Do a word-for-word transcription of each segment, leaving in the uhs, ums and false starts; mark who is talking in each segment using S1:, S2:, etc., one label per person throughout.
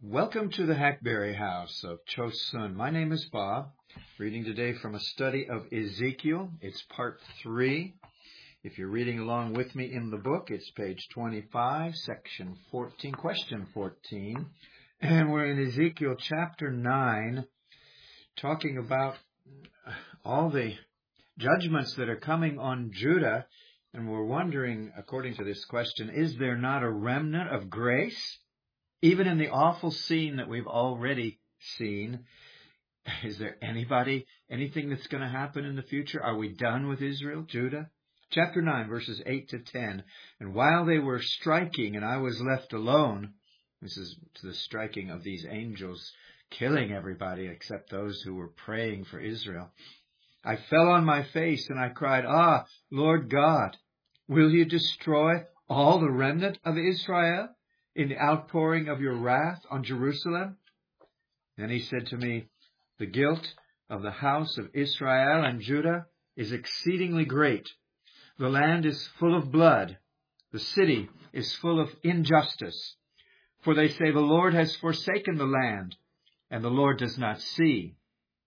S1: Welcome to the Hackberry House of Chosun. My name is Bob, reading today from a study of Ezekiel. It's part three. If you're reading along with me in the book, it's page twenty-five, section fourteen, question fourteen. And we're in Ezekiel chapter nine, talking about all the judgments that are coming on Judah. And we're wondering, according to this question, is there not a remnant of grace? Even in the awful scene that we've already seen, is there anybody, anything that's going to happen in the future? Are we done with Israel, Judah? Chapter nine, verses eight to ten. And while they were striking and I was left alone, this is the striking of these angels killing everybody except those who were praying for Israel. I fell on my face and I cried, Ah, Lord God, will you destroy all the remnant of Israel in the outpouring of your wrath on Jerusalem? Then he said to me, the guilt of the house of Israel and Judah is exceedingly great. The land is full of blood. The city is full of injustice. For they say, the Lord has forsaken the land, and the Lord does not see.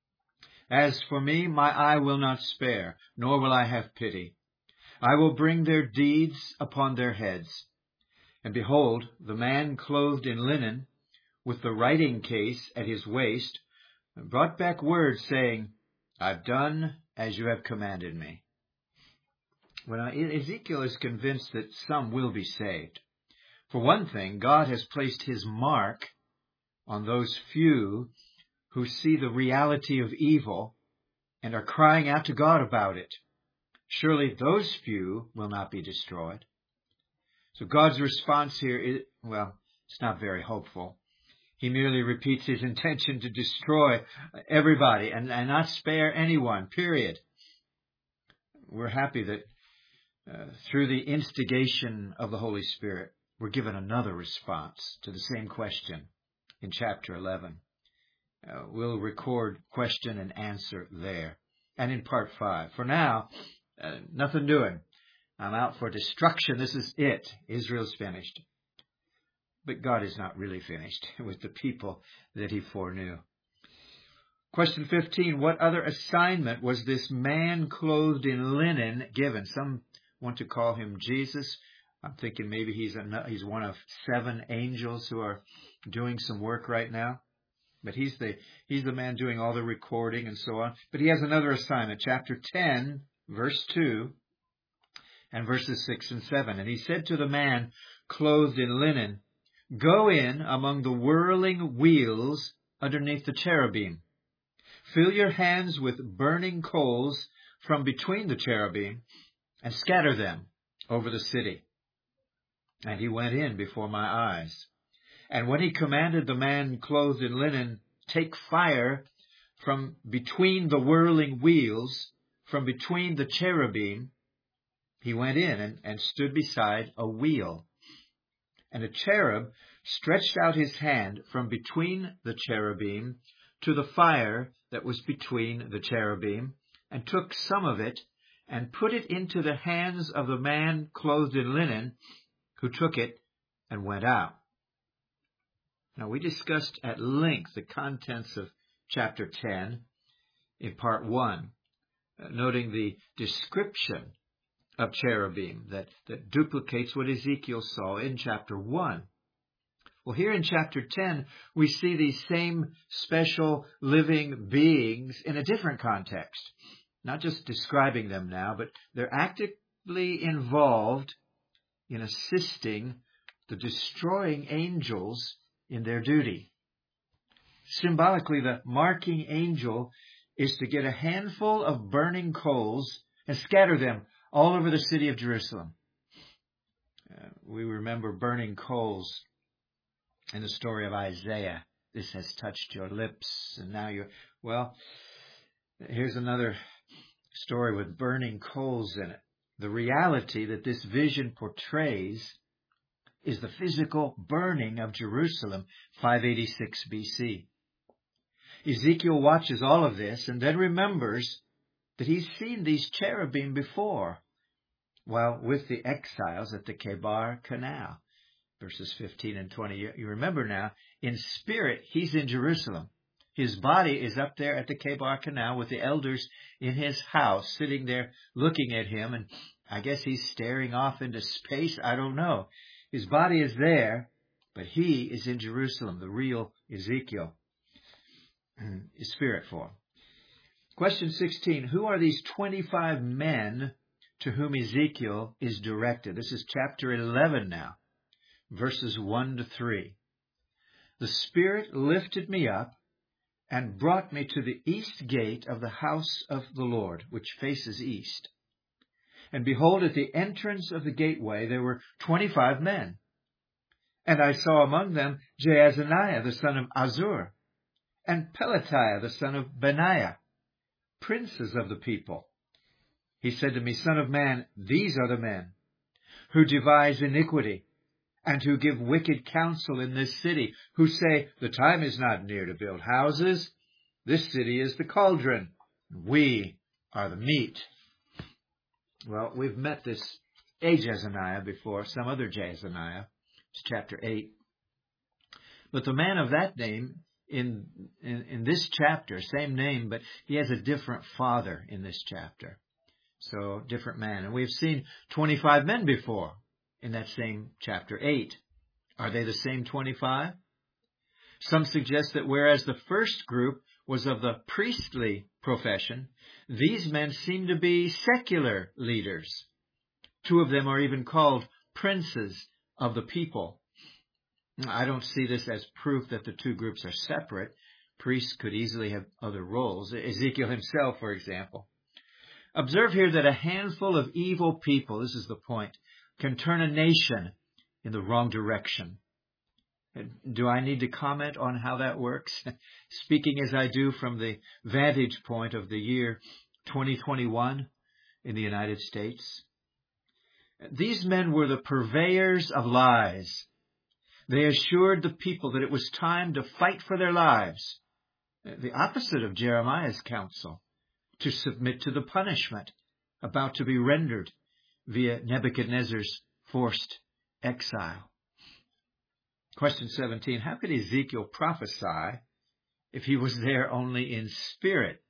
S1: As for me, my eye will not spare, nor will I have pity. I will bring their deeds upon their heads. And behold, the man clothed in linen, with the writing case at his waist, brought back word, saying, I've done as you have commanded me. Well, Ezekiel is convinced that some will be saved. For one thing, God has placed his mark on those few who see the reality of evil and are crying out to God about it. Surely those few will not be destroyed. So God's response here is, well, it's not very hopeful. He merely repeats his intention to destroy everybody and, and not spare anyone, period. We're happy that uh, through the instigation of the Holy Spirit, we're given another response to the same question in chapter eleven. Uh, we'll record question and answer there. And in part five. For now, uh, nothing doing. I'm out for destruction. This is it. Israel's finished. But God is not really finished with the people that he foreknew. Question fifteen. What other assignment was this man clothed in linen given? Some want to call him Jesus. I'm thinking maybe he's a, he's one of seven angels who are doing some work right now. But he's the he's the man doing all the recording and so on. But he has another assignment. Chapter ten, verse two. And verses six and seven. And he said to the man clothed in linen, Go in among the whirling wheels underneath the cherubim. Fill your hands with burning coals from between the cherubim and scatter them over the city. And he went in before my eyes. And when he commanded the man clothed in linen, Take fire from between the whirling wheels, from between the cherubim, he went in and, and stood beside a wheel. And a cherub stretched out his hand from between the cherubim to the fire that was between the cherubim, and took some of it and put it into the hands of the man clothed in linen, who took it and went out. Now, we discussed at length the contents of chapter ten in part one, uh, noting the description of cherubim that, that duplicates what Ezekiel saw in chapter one. Well, here in chapter ten, we see these same special living beings in a different context. Not just describing them now, but they're actively involved in assisting the destroying angels in their duty. Symbolically, the marking angel is to get a handful of burning coals and scatter them all over the city of Jerusalem. Uh, we remember burning coals in the story of Isaiah. This has touched your lips, and now you're... Well, here's another story with burning coals in it. The reality that this vision portrays is the physical burning of Jerusalem, five eighty-six B C. Ezekiel watches all of this and then remembers that he's seen these cherubim before, while with the exiles at the Kebar Canal. Verses fifteen and twenty. You, you remember now, in spirit, he's in Jerusalem. His body is up there at the Kebar Canal with the elders in his house, sitting there looking at him, and I guess he's staring off into space. I don't know. His body is there, but he is in Jerusalem, the real Ezekiel, is spirit form. Question sixteen, who are these twenty-five men to whom Ezekiel is directed? This is chapter eleven now, verses one to three. The Spirit lifted me up and brought me to the east gate of the house of the Lord, which faces east. And behold, at the entrance of the gateway there were twenty-five men. And I saw among them Jaazaniah the son of Azur, and Pelatiah the son of Benaiah, princes of the people. He said to me, Son of man, these are the men who devise iniquity, and who give wicked counsel in this city, who say, the time is not near to build houses. This city is the cauldron. We are the meat. Well, we've met this a Jaazaniah before, some other Jaazaniah. It's chapter eight. But the man of that name in, in, in this chapter, same name, but he has a different father in this chapter. So, different man. And we've seen twenty-five men before in that same chapter eight. Are they the same twenty-five? Some suggest that whereas the first group was of the priestly profession, these men seem to be secular leaders. Two of them are even called princes of the people. I don't see this as proof that the two groups are separate. Priests could easily have other roles. Ezekiel himself, for example. Observe here that a handful of evil people, this is the point, can turn a nation in the wrong direction. Do I need to comment on how that works? Speaking as I do from the vantage point of the year twenty twenty-one in the United States. These men were the purveyors of lies. They assured the people that it was time to fight for their lives. The opposite of Jeremiah's counsel, to submit to the punishment about to be rendered via Nebuchadnezzar's forced exile. Question seventeen, how could Ezekiel prophesy if he was there only in spirit?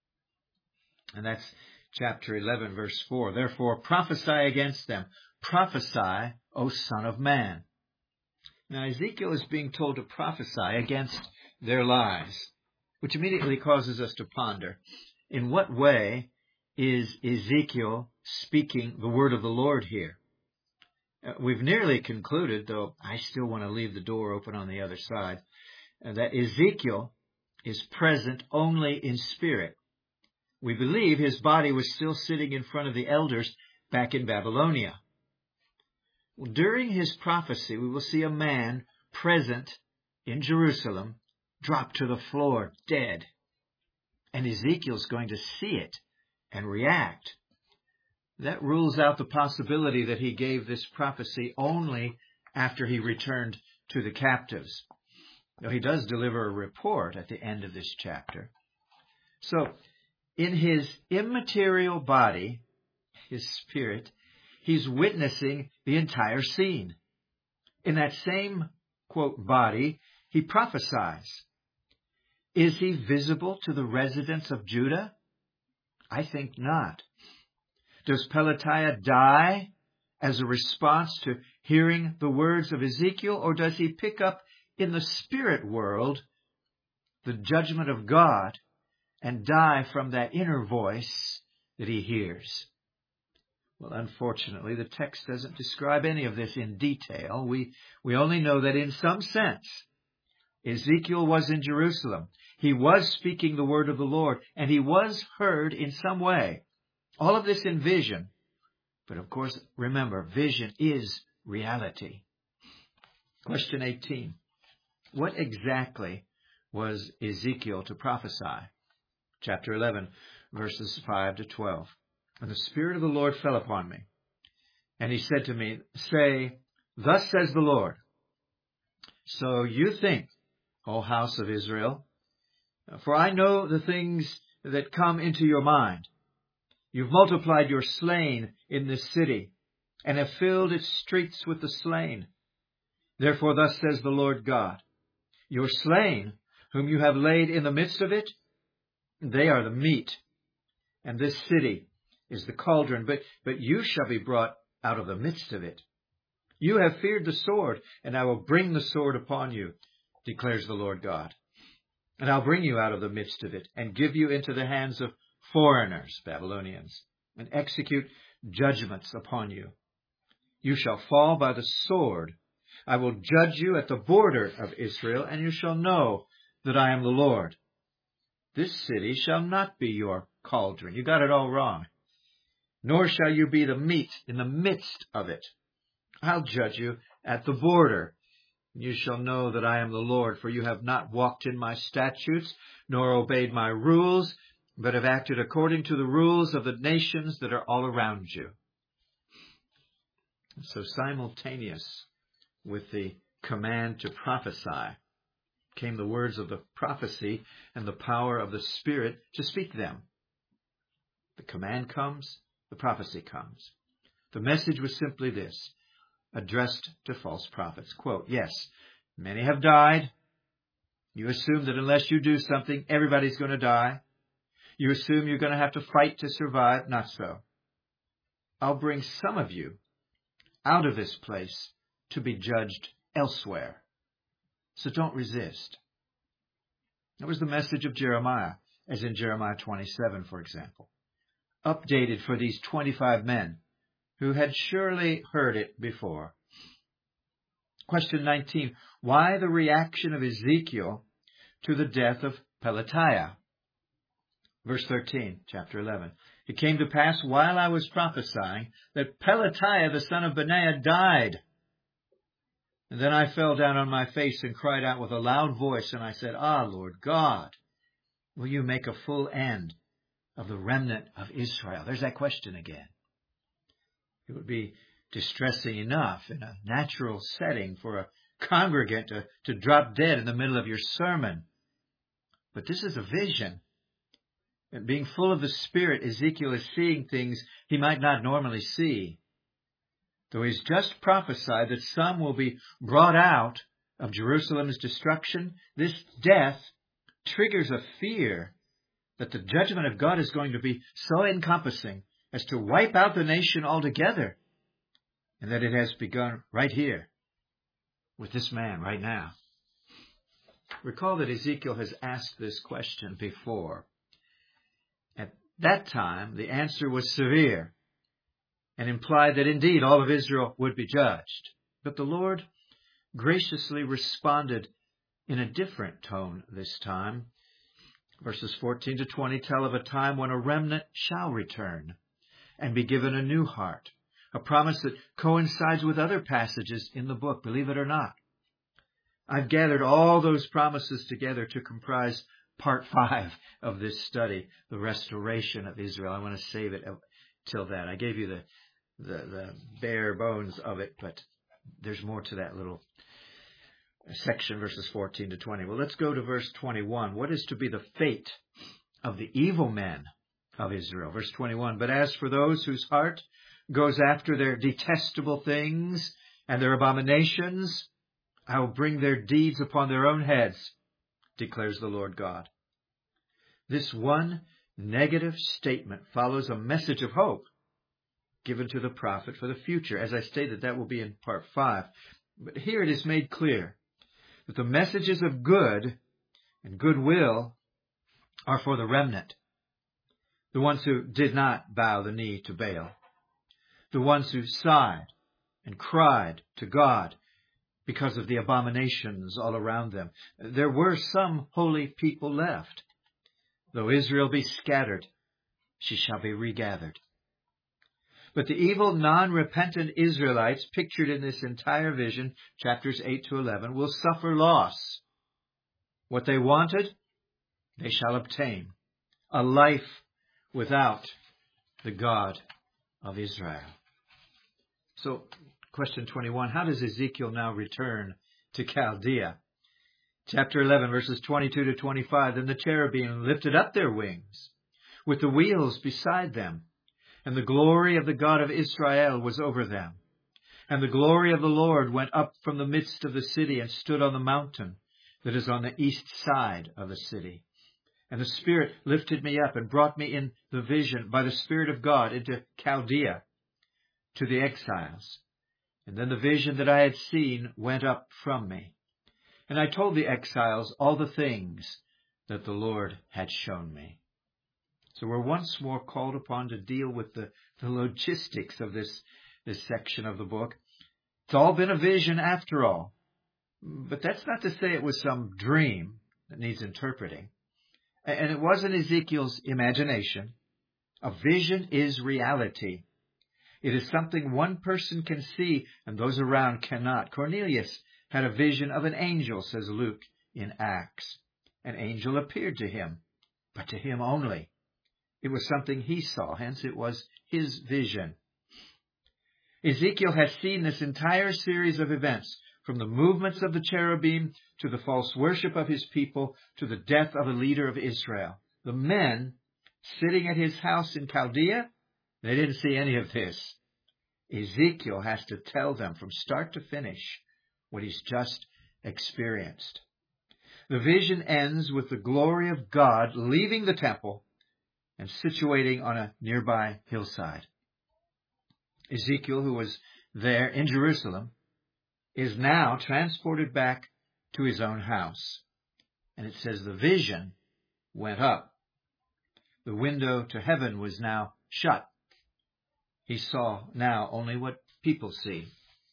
S1: And that's chapter eleven, verse four. Therefore prophesy against them. Prophesy, O Son of Man. Now Ezekiel is being told to prophesy against their lies, which immediately causes us to ponder. In what way is Ezekiel speaking the word of the Lord here? Uh, we've nearly concluded, though I still want to leave the door open on the other side, uh, that Ezekiel is present only in spirit. We believe his body was still sitting in front of the elders back in Babylonia. Well, during his prophecy, we will see a man present in Jerusalem drop to the floor dead. And Ezekiel's going to see it and react. That rules out the possibility that he gave this prophecy only after he returned to the captives. Now, he does deliver a report at the end of this chapter. So, in his immaterial body, his spirit, he's witnessing the entire scene. In that same, quote, body, he prophesies. Is he visible to the residents of Judah? I think not. Does Pelatiah die as a response to hearing the words of Ezekiel, or does he pick up in the spirit world the judgment of God and die from that inner voice that he hears? Well, unfortunately, the text doesn't describe any of this in detail. We, we only know that in some sense, Ezekiel was in Jerusalem. He was speaking the word of the Lord, and he was heard in some way. All of this in vision. But of course, remember, vision is reality. Question eighteen. What exactly was Ezekiel to prophesy? Chapter eleven, verses five to twelve. And the Spirit of the Lord fell upon me. And he said to me, say, thus says the Lord. So you think, O house of Israel, for I know the things that come into your mind. You've multiplied your slain in this city, and have filled its streets with the slain. Therefore thus says the Lord God, your slain, whom you have laid in the midst of it, they are the meat, and this city is the cauldron, but, but you shall be brought out of the midst of it. You have feared the sword, and I will bring the sword upon you, declares the Lord God. And I'll bring you out of the midst of it, and give you into the hands of foreigners, Babylonians, and execute judgments upon you. You shall fall by the sword. I will judge you at the border of Israel, and you shall know that I am the Lord. This city shall not be your cauldron. You got it all wrong. Nor shall you be the meat in the midst of it. I'll judge you at the border. You shall know that I am the Lord, for you have not walked in my statutes, nor obeyed my rules, but have acted according to the rules of the nations that are all around you. So simultaneous with the command to prophesy came the words of the prophecy and the power of the Spirit to speak them. The command comes, the prophecy comes. The message was simply this, addressed to false prophets. Quote, yes, many have died. You assume that unless you do something, everybody's going to die. You assume you're going to have to fight to survive. Not so. I'll bring some of you out of this place to be judged elsewhere. So don't resist. That was the message of Jeremiah, as in Jeremiah twenty-seven, for example. Updated for these twenty-five men who had surely heard it before. Question nineteen. Why the reaction of Ezekiel to the death of Pelatiah? Verse thirteen, chapter eleven. It came to pass while I was prophesying that Pelatiah the son of Benaiah died. And then I fell down on my face and cried out with a loud voice, and I said, Ah, Lord God, will you make a full end of the remnant of Israel? There's that question again. It would be distressing enough in a natural setting for a congregant to, to drop dead in the middle of your sermon. But this is a vision. And being full of the Spirit, Ezekiel is seeing things he might not normally see. Though he's just prophesied that some will be brought out of Jerusalem's destruction, this death triggers a fear that the judgment of God is going to be so encompassing as to wipe out the nation altogether, and that it has begun right here with this man right now. Recall that Ezekiel has asked this question before. At that time, the answer was severe and implied that indeed all of Israel would be judged. But the Lord graciously responded in a different tone this time. Verses fourteen to twenty tell of a time when a remnant shall return and be given a new heart, a promise that coincides with other passages in the book, believe it or not. I've gathered all those promises together to comprise part five of this study, the restoration of Israel. I want to save it till then. I gave you the, the, the bare bones of it, but there's more to that little section, verses fourteen to twenty. Well, let's go to verse twenty-one. What is to be the fate of the evil men of Israel? Verse twenty-one, but as for those whose heart goes after their detestable things and their abominations, I will bring their deeds upon their own heads, declares the Lord God. This one negative statement follows a message of hope given to the prophet for the future. As I stated, that will be in part five. But here it is made clear that the messages of good and goodwill are for the remnant, the ones who did not bow the knee to Baal, the ones who sighed and cried to God because of the abominations all around them. There were some holy people left. Though Israel be scattered, she shall be regathered. But the evil, non-repentant Israelites pictured in this entire vision, chapters eight to eleven, will suffer loss. What they wanted, they shall obtain. A life without the God of Israel. So, question twenty-one, how does Ezekiel now return to Chaldea? Chapter eleven, verses twenty-two to twenty-five, then the cherubim lifted up their wings with the wheels beside them, and the glory of the God of Israel was over them. And the glory of the Lord went up from the midst of the city and stood on the mountain that is on the east side of the city. And the Spirit lifted me up and brought me in the vision by the Spirit of God into Chaldea to the exiles. And then the vision that I had seen went up from me. And I told the exiles all the things that the Lord had shown me. So we're once more called upon to deal with the, the logistics of this, this section of the book. It's all been a vision after all. But that's not to say it was some dream that needs interpreting. And it wasn't Ezekiel's imagination. A vision is reality. It is something one person can see and those around cannot. Cornelius had a vision of an angel, says Luke in Acts. An angel appeared to him, but to him only. It was something he saw, hence it was his vision. Ezekiel has seen this entire series of events, from the movements of the cherubim to the false worship of his people to the death of a leader of Israel. The men sitting at his house in Chaldea, they didn't see any of this. Ezekiel has to tell them from start to finish what he's just experienced. The vision ends with the glory of God leaving the temple and situating on a nearby hillside. Ezekiel, who was there in Jerusalem, is now transported back to his own house. And it says the vision went up. The window to heaven was now shut. He saw now only what people see.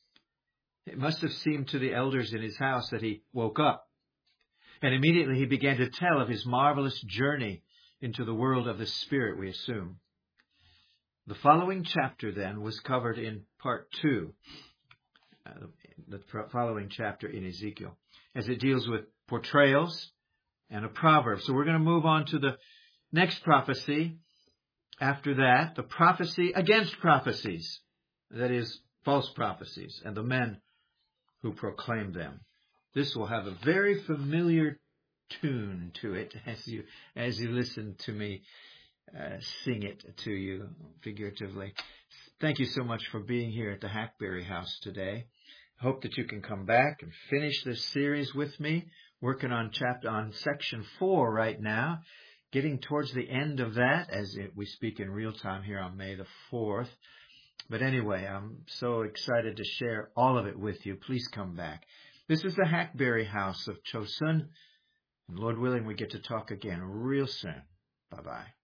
S1: It must have seemed to the elders in his house that he woke up. And immediately he began to tell of his marvelous journey into the world of the Spirit, we assume. The following chapter, then, was covered in part two. Uh, the following chapter in Ezekiel, as it deals with portrayals and a proverb. So we're going to move on to the next prophecy. After that, the prophecy against prophecies, that is, false prophecies, and the men who proclaim them. This will have a very familiar tune to it as you as you listen to me uh, sing it to you figuratively. Thank you so much for being here at the Hackberry House today. I hope that you can come back and finish this series with me, working on chapter on section four right now, getting towards the end of that as it, we speak in real time here on May the fourth. But anyway, I'm so excited to share all of it with you. Please come back. This is the Hackberry House of Chosun, and Lord willing, we get to talk again real soon. Bye-bye.